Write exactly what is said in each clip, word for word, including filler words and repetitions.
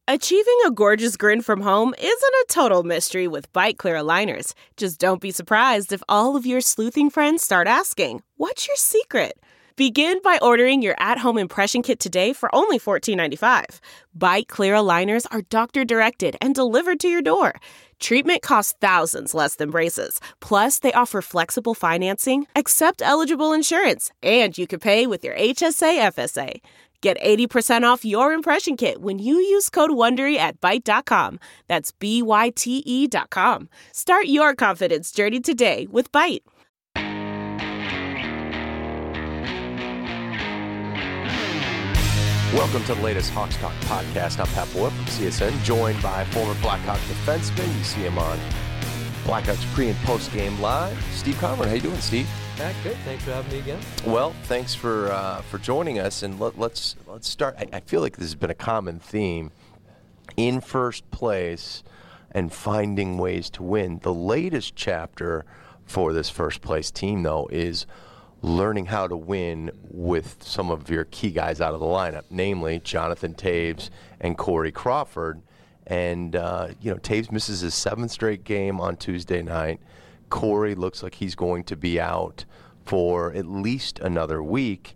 Achieving a gorgeous grin from home isn't a total mystery with Byte Clear aligners. Just don't be surprised if all of your sleuthing friends start asking, "What's your secret?" Begin by ordering your at-home impression kit today for only fourteen ninety-five. Byte Clear aligners are doctor-directed and delivered to your door. Treatment costs thousands less than braces. Plus, they offer flexible financing, accept eligible insurance, and you can pay with your H S A F S A. Get eighty percent off your impression kit when you use code WONDERY at byte dot com. That's B Y T E dot com. Start your confidence journey today with Byte. Welcome to the latest Hawks Talk podcast. I'm Pat Boyle from C S N, joined by former Blackhawk defenseman. You see him on Blackhawks pre- and post-game live. Steve Conran, how you doing, Steve? Pat, good. Thanks for having me again. Well, thanks for uh, for joining us. And let, let's let's start. I, I feel like this has been a common theme in first place and finding ways to win. The latest chapter for this first place team, though, is learning how to win with some of your key guys out of the lineup, namely Jonathan Toews and Corey Crawford. And, uh, you know, Toews misses his seventh straight game on Tuesday night. Corey looks like he's going to be out for at least another week.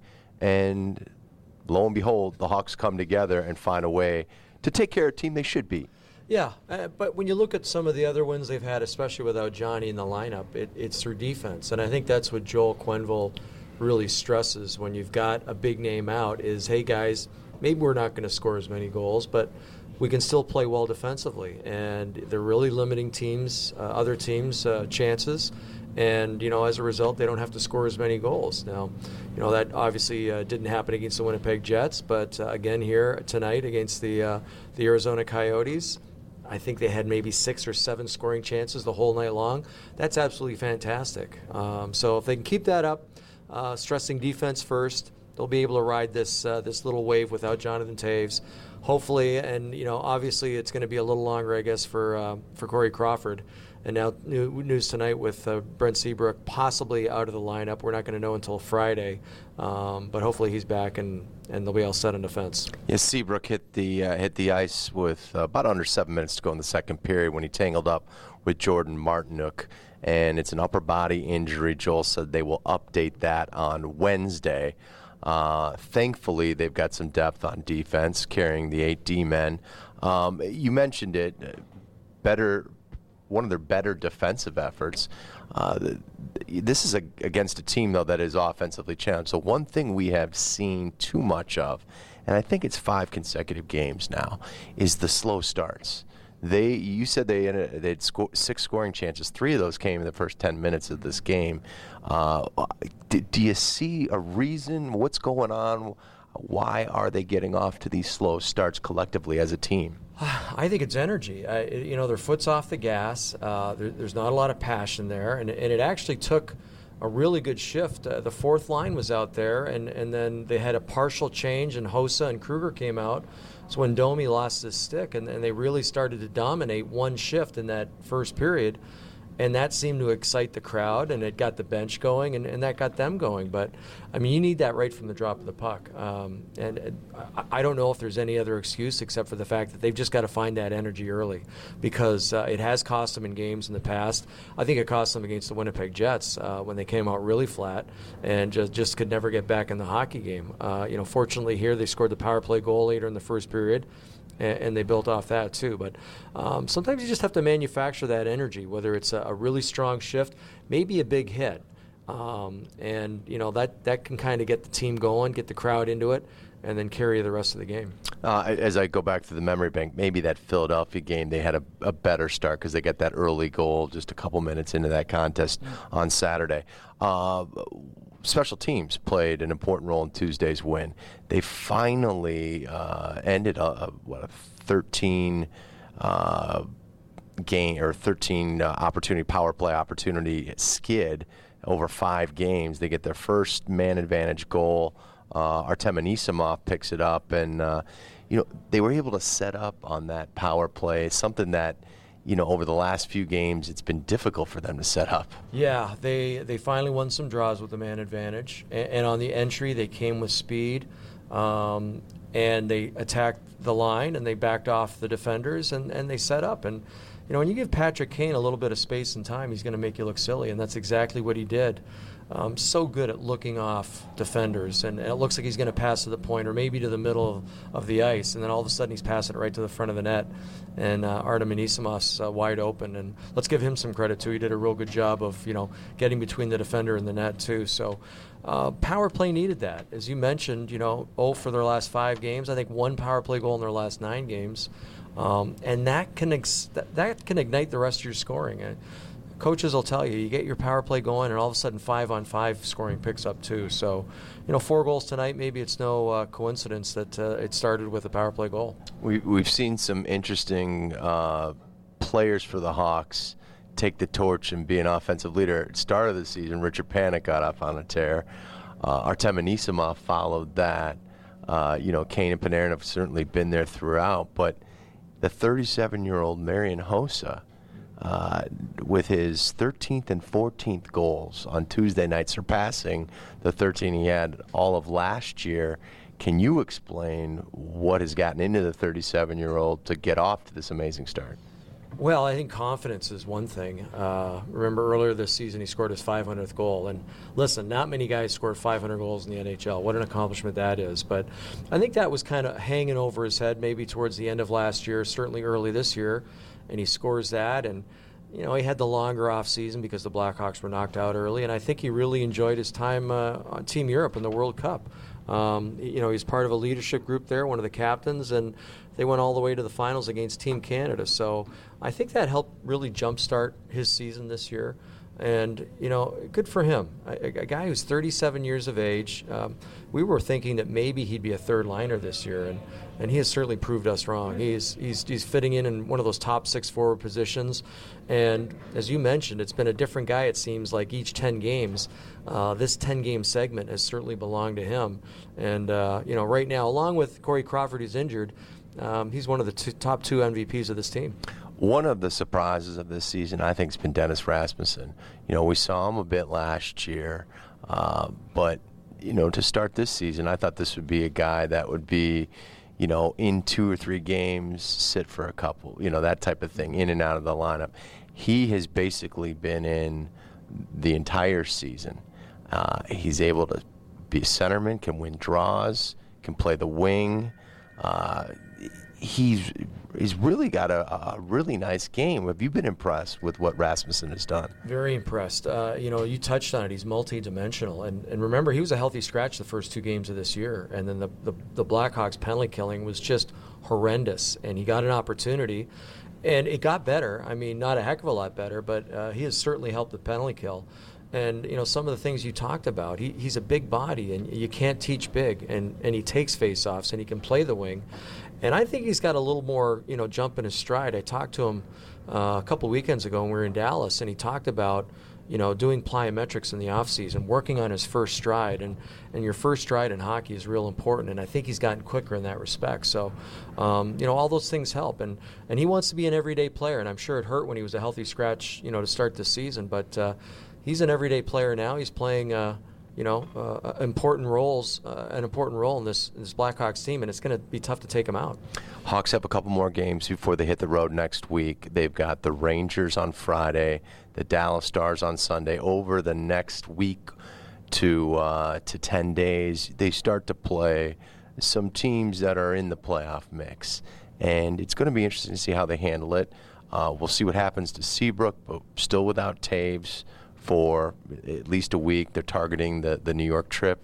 And lo and behold, the Hawks come together and find a way to take care of a team they should beat. Yeah, uh, but when you look at some of the other wins they've had, especially without Johnny in the lineup, it, it's through defense. And I think that's what Joel Quenneville really stresses when you've got a big name out is, hey, guys, maybe we're not going to score as many goals, but we can still play well defensively. And they're really limiting teams, uh, other teams' uh, chances. And, you know, as a result, they don't have to score as many goals. Now, you know, that obviously uh, didn't happen against the Winnipeg Jets, but uh, again here tonight against the uh, the Arizona Coyotes, I think they had maybe six or seven scoring chances the whole night long. That's absolutely fantastic. Um, so if they can keep that up, uh, stressing defense first, they'll be able to ride this uh, this little wave without Jonathan Toews. Hopefully, and you know, obviously, it's going to be a little longer, I guess, for uh, for Corey Crawford. And now new, news tonight with uh, Brent Seabrook possibly out of the lineup. We're not going to know until Friday, um, but hopefully he's back and, and they'll be all set in defense. Yes, Seabrook hit the uh, hit the ice with uh, about under seven minutes to go in the second period when he tangled up with Jordan Martinook, and it's an upper body injury. Joel said they will update that on Wednesday. Uh, thankfully, they've got some depth on defense, carrying the eight D-men. Um, you mentioned it, better. One of their better defensive efforts. Uh, this is a, against a team, though, that is offensively challenged. So one thing we have seen too much of, and I think it's five consecutive games now, is the slow starts. They, you said they had, they had sco- six scoring chances. Three of those came in the first ten minutes of this game. Uh, do, do you see a reason? What's going on? Why are they getting off to these slow starts collectively as a team? I think it's energy. I, you know, their foot's off the gas. Uh, there, there's not a lot of passion there, and, and it actually took a really good shift. Uh, the fourth line was out there, and, and then they had a partial change, and Hossa and Kruger came out. So when Domi lost his stick, and, and they really started to dominate one shift in that first period. And that seemed to excite the crowd, and it got the bench going, and, and that got them going. But, I mean, you need that right from the drop of the puck. Um, and, and I, I don't know if there's any other excuse except for the fact that they've just got to find that energy early because uh, it has cost them in games in the past. I think it cost them against the Winnipeg Jets uh, when they came out really flat and just, just could never get back in the hockey game. Uh, you know, fortunately here they scored the power play goal later in the first period. And they built off that too. But um, sometimes you just have to manufacture that energy, whether it's a, a really strong shift, maybe a big hit. Um, and, you know, that, that can kind of get the team going, get the crowd into it, and then carry the rest of the game. Uh, as I go back to the memory bank, maybe that Philadelphia game, they had a, a better start because they got that early goal just a couple minutes into that contest mm-hmm. on Saturday. Uh, Special teams played an important role in Tuesday's win. They finally uh, ended a, a what a thirteen uh, game or thirteen uh, opportunity power play opportunity skid over five games. They get their first man advantage goal. Uh, Artem Anisimov picks it up, and uh, you know they were able to set up on that power play, something that. You know, over the last few games, it's been difficult for them to set up. Yeah, they they finally won some draws with the man advantage, and, and on the entry, they came with speed, um, and they attacked the line and they backed off the defenders and, and they set up. And, you know, when you give Patrick Kane a little bit of space and time, he's going to make you look silly, and that's exactly what he did. Um, so good at looking off defenders, and, and it looks like he's going to pass to the point or maybe to the middle of, of the ice, and then all of a sudden he's passing it right to the front of the net, and uh, Artem Anisimov's uh, wide open. And let's give him some credit too. He did a real good job of, you know, getting between the defender and the net too. So uh, power play needed that, as you mentioned. You know, oh for their last five games. I think one power play goal in their last nine games, um, and that can ex- that, that can ignite the rest of your scoring. Uh, Coaches will tell you, you get your power play going, and all of a sudden five-on-five scoring picks up too. So, you know, four goals tonight, maybe it's no uh, coincidence that uh, it started with a power play goal. We, we've seen some interesting uh, players for the Hawks take the torch and be an offensive leader. At the start of the season, Richard Panik got off on a tear. Uh, Artem Anisimov followed that. Uh, you know, Kane and Panarin have certainly been there throughout, but the thirty-seven-year-old Marian Hossa, Uh, with his thirteenth and fourteenth goals on Tuesday night, surpassing the thirteen he had all of last year. Can you explain what has gotten into the thirty-seven-year-old to get off to this amazing start? Well, I think confidence is one thing. Uh, remember earlier this season he scored his five hundredth goal. And listen, not many guys scored five hundred goals in the N H L. What an accomplishment that is. But I think that was kind of hanging over his head maybe towards the end of last year, certainly early this year. And he scores that, and you know he had the longer off season because the Blackhawks were knocked out early, and I think he really enjoyed his time uh, on Team Europe in the World Cup. Um, you know he's part of a leadership group there, one of the captains, and they went all the way to the finals against Team Canada. So I think that helped really jumpstart his season this year. And, you know, good for him. A, a guy who's thirty-seven years of age. Um, we were thinking that maybe he'd be a third liner this year, and, and he has certainly proved us wrong. He's, he's he's fitting in in one of those top six forward positions. And as you mentioned, it's been a different guy, it seems like, each ten games. Uh, this ten-game segment has certainly belonged to him. And, uh, you know, right now, along with Corey Crawford, who's injured, um, he's one of the two, top two M V Ps of this team. One of the surprises of this season, I think, has been Dennis Rasmussen. You know, we saw him a bit last year, uh, but, you know, to start this season, I thought this would be a guy that would be, you know, in two or three games, sit for a couple, you know, that type of thing, in and out of the lineup. He has basically been in the entire season. Uh, he's able to be a centerman, can win draws, can play the wing. Uh, he's he's really got a, a really nice game. Have you been impressed with what Rasmussen has done? Very impressed. Uh, you know, you touched on it. He's multi-dimensional. And, and remember, he was a healthy scratch the first two games of this year. And then the, the, the Blackhawks penalty killing was just horrendous. And he got an opportunity. And it got better. I mean, not a heck of a lot better, but uh, he has certainly helped the penalty kill. And, you know, some of the things you talked about, he, he's a big body, and you can't teach big. And, and he takes face-offs, and he can play the wing. And I think he's got a little more, you know, jump in his stride. I talked to him uh, a couple weekends ago when we were in Dallas, and he talked about, you know, doing plyometrics in the offseason, working on his first stride. And, and your first stride in hockey is real important, and I think he's gotten quicker in that respect. So, um, you know, all those things help. And, and he wants to be an everyday player, and I'm sure it hurt when he was a healthy scratch, you know, to start this season. But uh, he's an everyday player now. He's playing uh, – you know, uh, important roles, uh, an important role in this, in this Blackhawks team, and it's going to be tough to take him out. Hawks have a couple more games before they hit the road next week. They've got the Rangers on Friday, the Dallas Stars on Sunday. Over the next week to uh, to ten days, they start to play some teams that are in the playoff mix, and it's going to be interesting to see how they handle it. Uh, we'll see what happens to Seabrook, but still without Taves for at least a week. They're targeting the, the New York trip,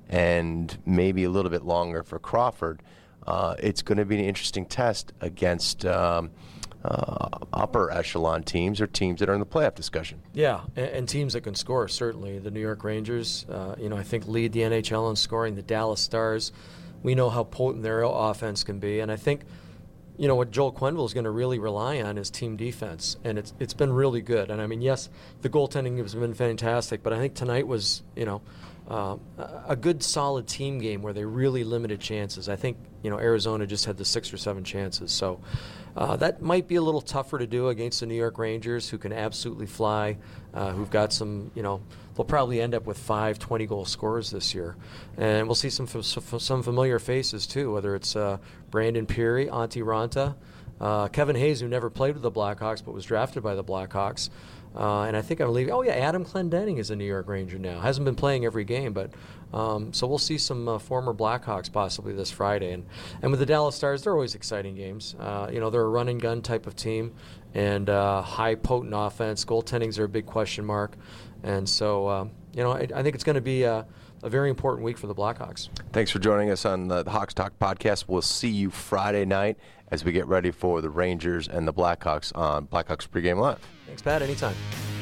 and maybe a little bit longer for Crawford. Uh, it's going to be an interesting test against um, uh, upper echelon teams or teams that are in the playoff discussion. Yeah, and, and teams that can score, certainly. The New York Rangers, uh, you know, I think lead the N H L in scoring. The Dallas Stars, we know how potent their offense can be, and I think, you know, what Joel Quenneville is going to really rely on is team defense, and it's it's been really good. And I mean, yes, the goaltending has been fantastic, but I think tonight was, you know, uh, a good solid team game where they really limited chances. I think you know, Arizona just had the six or seven chances. So uh, that might be a little tougher to do against the New York Rangers, who can absolutely fly, uh, who've got some, you know, they'll probably end up with five twenty-goal scorers this year. And we'll see some some familiar faces, too, whether it's uh, Brandon Peary, Antti Ranta, uh, Kevin Hayes, who never played with the Blackhawks but was drafted by the Blackhawks. Uh, and I think I'm leaving. Oh, yeah, Adam Clendenning is a New York Ranger now. Hasn't been playing every game, but um, so we'll see some uh, former Blackhawks possibly this Friday. And, and with the Dallas Stars, they're always exciting games. Uh, you know, they're a run and gun type of team, and uh, high potent offense. Goaltendings are a big question mark. And so, uh, you know, I, I think it's going to be a, a very important week for the Blackhawks. Thanks for joining us on the, the Hawks Talk podcast. We'll see you Friday night as we get ready for the Rangers and the Blackhawks on Blackhawks Pregame Live. Thanks, Pat. Anytime.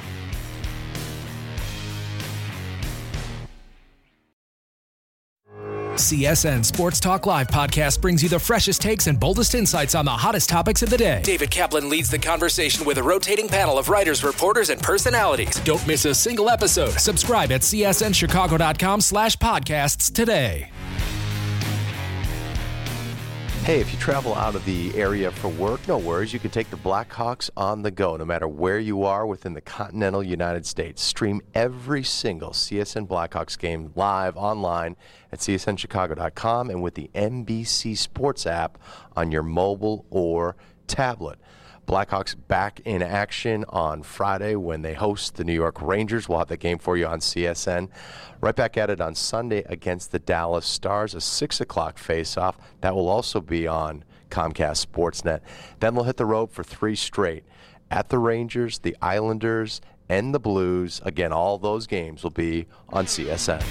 C S N Sports Talk Live podcast brings you the freshest takes and boldest insights on the hottest topics of the day. David Kaplan leads the conversation with a rotating panel of writers, reporters, and personalities. Don't miss a single episode. Subscribe at c s n chicago dot com slash podcasts today. Hey, if you travel out of the area for work, no worries. You can take the Blackhawks on the go, no matter where you are within the continental United States. Stream every single C S N Blackhawks game live online at c s n chicago dot com and with the N B C Sports app on your mobile or tablet. Blackhawks back in action on Friday when they host the New York Rangers. We'll have that game for you on C S N. Right back at it on Sunday against the Dallas Stars, a six o'clock face-off. That will also be on Comcast Sportsnet. Then they'll hit the road for three straight. At the Rangers, the Islanders, and the Blues. Again, all those games will be on C S N.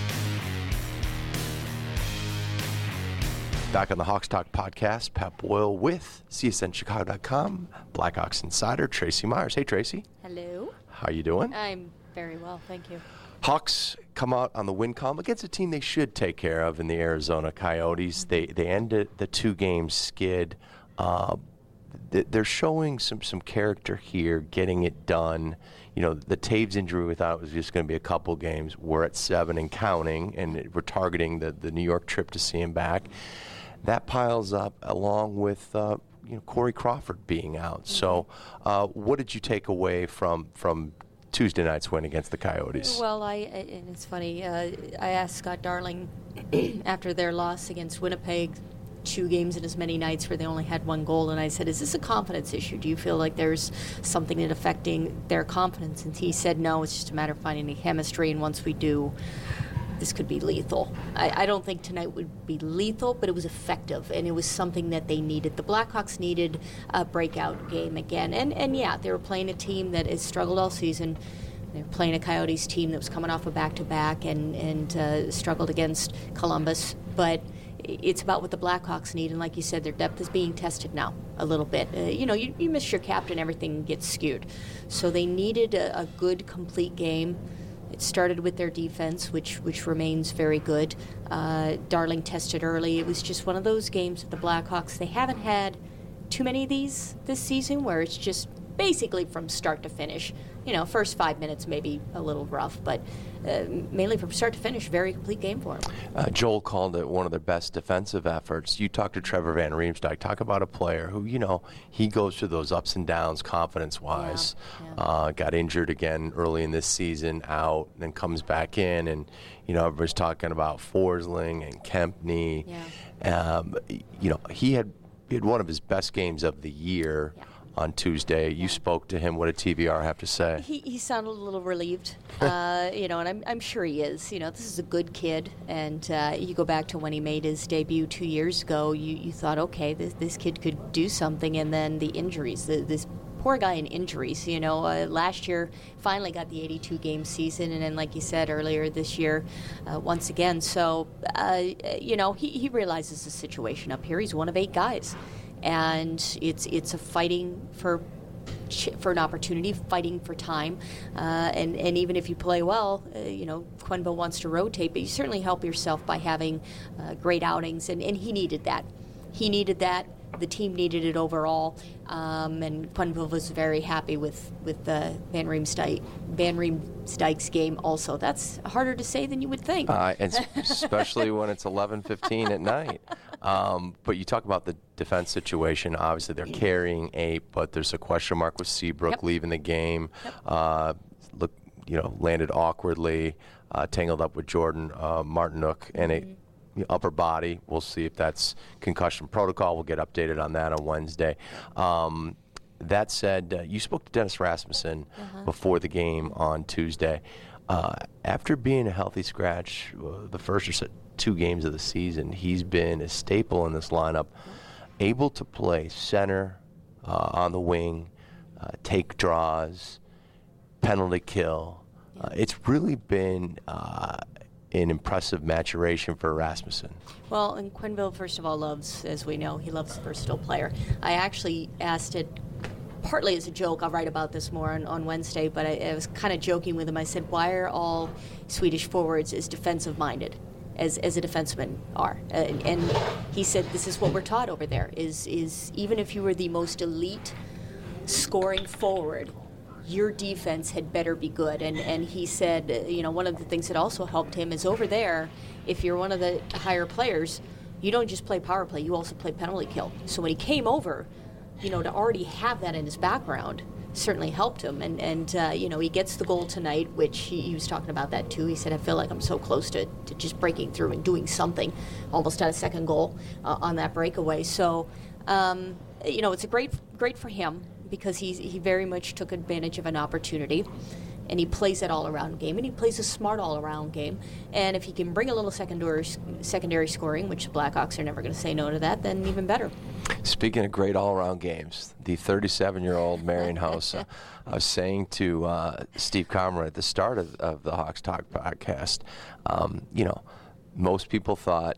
Back on the Hawks Talk podcast, Pat Boyle with C S N Chicago dot com, Blackhawks insider Tracy Myers. Hey, Tracy. Hello. How you doing? I'm very well, thank you. Hawks come out on the win column against a team they should take care of in the Arizona Coyotes. They they ended the two-game skid. Uh, they're showing some, some character here, getting it done. You know, the Taves injury, we thought it was just going to be a couple games. We're at seven and counting, and we're targeting the, the New York trip to see him back. That piles up along with uh, you know Corey Crawford being out. Mm-hmm. So uh, what did you take away from from Tuesday night's win against the Coyotes? Well, I and it's funny, uh, I asked Scott Darling after their loss against Winnipeg, two games in as many nights where they only had one goal, and I said, is this a confidence issue? Do you feel like there's something that affecting their confidence? And he said, no, it's just a matter of finding the chemistry, and once we do, this could be lethal. I, I don't think tonight would be lethal, but it was effective, and it was something that they needed. The Blackhawks needed a breakout game again. And, and yeah, they were playing a team that has struggled all season. They were playing a Coyotes team that was coming off a back-to-back and, and uh, struggled against Columbus. But it's about what the Blackhawks need, and like you said, their depth is being tested now a little bit. Uh, you know, you, you miss your captain, everything gets skewed. So they needed a, a good, complete game. It started with their defense, which which remains very good. Uh, Darling tested early. It was just one of those games with the Blackhawks. They haven't had too many of these this season where it's just basically from start to finish. You know, first five minutes maybe a little rough, but uh, mainly from start to finish, very complete game for them. Uh, Joel called it one of their best defensive efforts. You talked to Trevor Van Riemsdyk. Talk about a player who, you know, he goes through those ups and downs confidence-wise. Yeah, yeah. Uh, got injured again early in this season, out, then comes back in, and, you know, everybody's talking about Forsling and Kempny. Yeah. Um, you know, he had, he had one of his best games of the year. Yeah. On Tuesday. You spoke to him. What did T V R have to say? He, he sounded a little relieved, uh, you know, and I'm, I'm sure he is. You know, this is a good kid, and uh, you go back to when he made his debut two years ago, you, you thought, okay, this, this kid could do something, and then the injuries, the, this poor guy in injuries, you know, uh, last year finally got the eighty-two game season, and then, like you said earlier, this year, uh, once again. So, uh, you know, he, he realizes the situation up here. He's one of eight guys. And it's it's a fighting for for an opportunity, fighting for time, uh, and and even if you play well, uh, you know, Quenneville wants to rotate, but you certainly help yourself by having uh, great outings, and, and he needed that. He needed that. The team needed it overall, um, and Quenneville was very happy with with uh, Van Riemsdyk Van Riemsdyk's game. Also, that's harder to say than you would think, uh, and especially when it's eleven fifteen at night. Um, but you talk about the defense situation. Obviously, they're carrying eight, but there's a question mark with Seabrook Yep. leaving the game. Yep. Uh, look, you know, landed awkwardly, uh, tangled up with Jordan uh, Martinook, and Mm-hmm. a upper body. We'll see if that's concussion protocol. We'll get updated on that on Wednesday. Um, that said, uh, you spoke to Dennis Rasmussen Uh-huh. before the game on Tuesday. Uh, after being a healthy scratch, uh, the first or se- two games of the season, he's been a staple in this lineup, able to play center, uh, on the wing, uh, take draws, penalty kill. Uh, it's really been uh, an impressive maturation for Rasmussen. Well, and Quenneville, first of all, loves, as we know, he loves a versatile player. I actually asked it partly as a joke. I'll write about this more on, on Wednesday, but I, I was kind of joking with him. I said, why are all Swedish forwards as defensive-minded as, as a defenseman are? Uh, and, and he said, this is what we're taught over there, is, is even if you were the most elite scoring forward, your defense had better be good. And and he said, uh, you know, one of the things that also helped him is over there, if you're one of the higher players, you don't just play power play, you also play penalty kill. So when he came over, you know, to already have that in his background certainly helped him. And, and uh, you know, he gets the goal tonight, which he, he was talking about that too. He said, I feel like I'm so close to, to just breaking through and doing something. Almost had a second goal uh, on that breakaway. So, um, you know, it's a great, great for him, because he he very much took advantage of an opportunity, and he plays that all-around game, and he plays a smart all-around game. And if he can bring a little secondary secondary scoring, which the Blackhawks are never going to say no to that, then even better. Speaking of great all-around games, the thirty-seven-year-old Marian Hossa, I was saying to uh, Steve Comrade at the start of, of the Hawks Talk podcast, um, you know, most people thought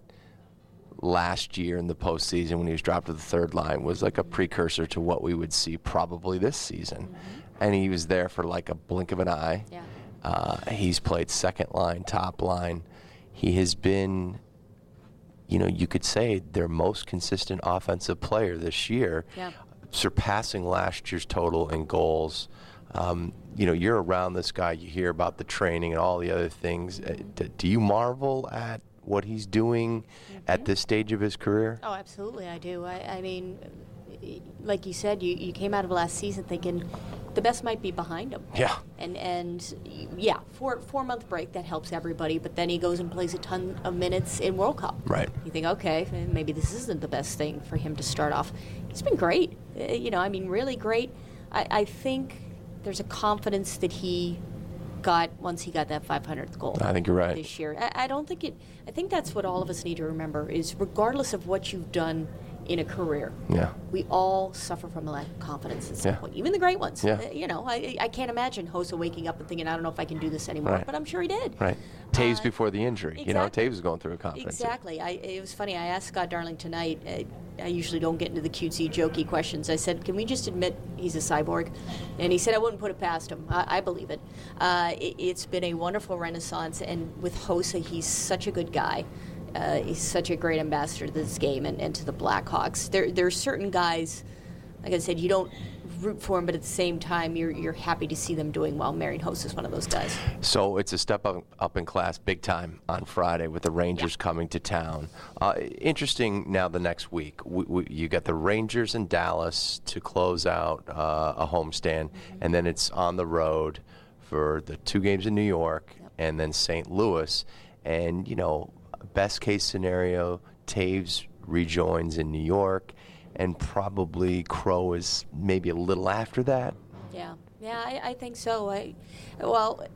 last year in the postseason when he was dropped to the third line was like a precursor to what we would see probably this season. Mm-hmm. And he was there for like a blink of an eye. Yeah. Uh, he's played second line, top line. He has been, you know, you could say their most consistent offensive player this year, Yeah. surpassing last year's total in goals. Um, you know, you're around this guy, you hear about the training and all the other things. Uh, d- do you marvel at what he's doing mm-hmm. at this stage of his career? Oh, absolutely, I do. I, I mean, like you said, you, you came out of last season thinking the best might be behind him. Yeah. And, and yeah, four, four-month break, that helps everybody, but then he goes and plays a ton of minutes in World Cup. Right. You think, okay, maybe this isn't the best thing for him to start off. He's been great. Uh, you know, I mean, really great. I, I think there's a confidence that he got once he got that five hundredth goal. I think you're right. This year. I, I don't think it, I think that's what all of us need to remember is regardless of what you've done in a career, Yeah. we all suffer from a lack of confidence at some Yeah. point, even the great ones. Yeah. Uh, you know, I, I can't imagine Hossa waking up and thinking, I don't know if I can do this anymore, Right. but I'm sure he did. Right. Taves Uh, before the injury. You know, exactly. Taves was going through a confidence. Exactly. I, it was funny. I asked Scott Darling tonight. Uh, I usually don't get into the cutesy, jokey questions. I said, can we just admit he's a cyborg? And he said, I wouldn't put it past him. I, I believe it. Uh, it. It's been a wonderful renaissance. And with Hossa, he's such a good guy. Uh, he's such a great ambassador to this game and, and to the Blackhawks. There, there are certain guys, like I said, you don't root for them, but at the same time, you're you're happy to see them doing well. Marian Hossa is one of those guys. So it's a step up, up in class big time on Friday with the Rangers Yeah. coming to town. Uh, interesting now the next week. We, we, you got the Rangers in Dallas to close out uh, a homestand, mm-hmm. and then it's on the road for the two games in New York Yep. and then Saint Louis. And, you know, best case scenario, Taves rejoins in New York, and probably Crow is maybe a little after that. Yeah, yeah, I, I think so. I, well,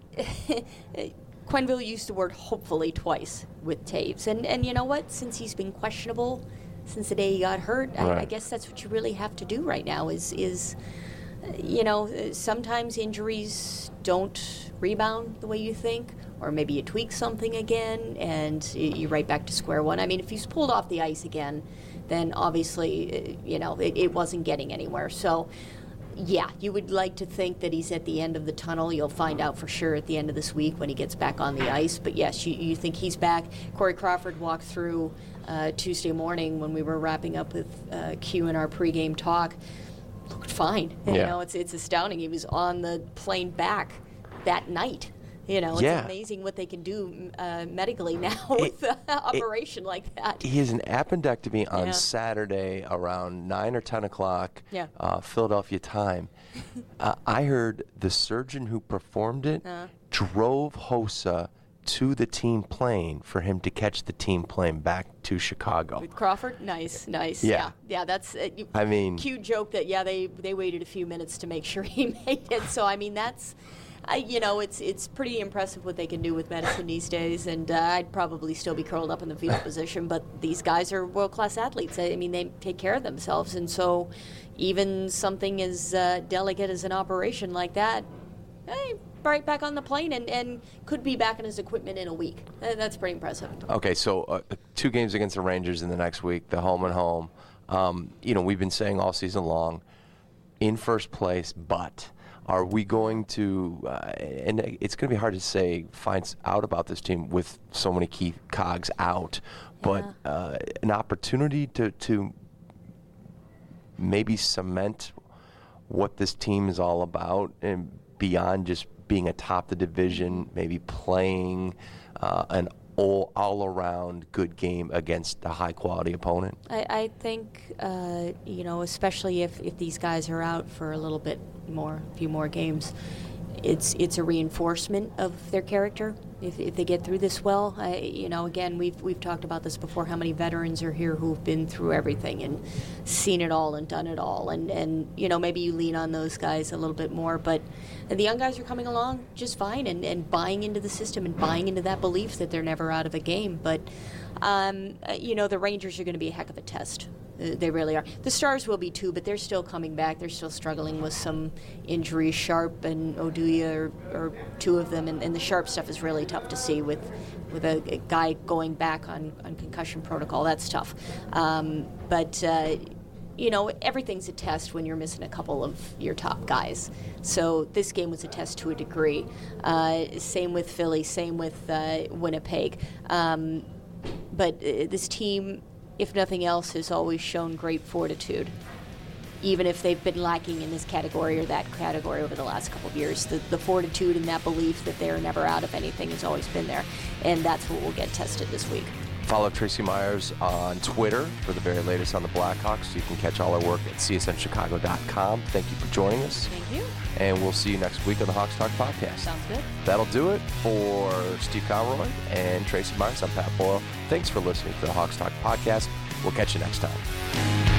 Quenneville used the word hopefully twice with Taves, and and you know what? Since he's been questionable since the day he got hurt, Right. I, I guess that's what you really have to do right now. Is is you know, sometimes injuries don't rebound the way you think, or maybe you tweak something again and you're right back to square one. I mean, if he's pulled off the ice again, then obviously, you know, it, it wasn't getting anywhere. So, yeah, you would like to think that he's at the end of the tunnel. You'll find out for sure at the end of this week when he gets back on the ice. But, yes, you, you think he's back. Corey Crawford walked through uh, Tuesday morning when we were wrapping up with uh, Q in our pregame talk. Looked fine. You Yeah. know, it's it's astounding. He was on the plane back that night. You know, it's yeah. amazing what they can do uh, medically now with an operation it, like that. He has an appendectomy on yeah. Saturday around nine or ten o'clock, yeah. uh, Philadelphia time. uh, I heard the surgeon who performed it uh. drove Hossa to the team plane for him to catch the team plane back to Chicago. With Crawford? Nice, nice. Yeah. Yeah, yeah that's uh, you, I mean, cute joke that, yeah, they, they waited a few minutes to make sure he made it. So, I mean, that's, uh, you know, it's it's pretty impressive what they can do with medicine these days. And uh, I'd probably still be curled up in the fetal position, but these guys are world-class athletes. I mean, they take care of themselves. And so even something as uh, delicate as an operation like that, hey, right back on the plane and, and could be back in his equipment in a week. That's pretty impressive. Okay, so uh, two games against the Rangers in the next week, the home and home. Um, you know, we've been saying all season long, in first place, but are we going to, uh, and it's going to be hard to say, find out about this team with so many key cogs out, but yeah. uh, an opportunity to, to maybe cement what this team is all about and beyond just being atop the division, maybe playing uh, an all, all-around good game against a high-quality opponent? I, I think, uh, you know, especially if, if these guys are out for a little bit more, a few more games, it's it's a reinforcement of their character. If, if they get through this well, I, you know, again, we've we've talked about this before. How many veterans are here who've been through everything and seen it all and done it all, and and you know, maybe you lean on those guys a little bit more. But the young guys are coming along just fine and, and buying into the system and buying into that belief that they're never out of a game. But um, you know, the Rangers are going to be a heck of a test. They really are. The Stars will be too, but they're still coming back. They're still struggling with some injuries. Sharp and Oduya are, are two of them, and, and the Sharp stuff is really tough to see with with a, a guy going back on, on concussion protocol. That's tough. Um, but, uh, you know, everything's a test when you're missing a couple of your top guys. So this game was a test to a degree. Uh, same with Philly, same with uh, Winnipeg. Um, but uh, this team, if nothing else, has always shown great fortitude, even if they've been lacking in this category or that category over the last couple of years. The, the fortitude and that belief that they're never out of anything has always been there, and that's what will get tested this week. Follow Tracy Myers on Twitter for the very latest on the Blackhawks. You can catch all our work at C S N Chicago dot com. Thank you for joining us. Thank you. And we'll see you next week on the Hawks Talk Podcast. Sounds good. That'll do it for Steve Conroy and Tracy Myers. I'm Pat Boyle. Thanks for listening to the Hawks Talk Podcast. We'll catch you next time.